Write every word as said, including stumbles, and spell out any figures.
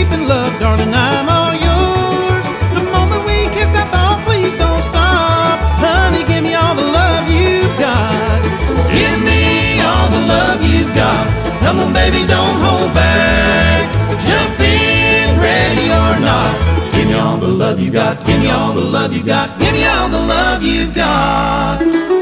deep in love, darling, I'm all yours. The moment we kissed, I thought, please don't stop. Honey, give me all the love you've got. Give me all the love you've got. Come on, baby, don't hold back. Jump in, ready or not. Give me all the love you got. Give me all the love you got. Give me all the love you've got.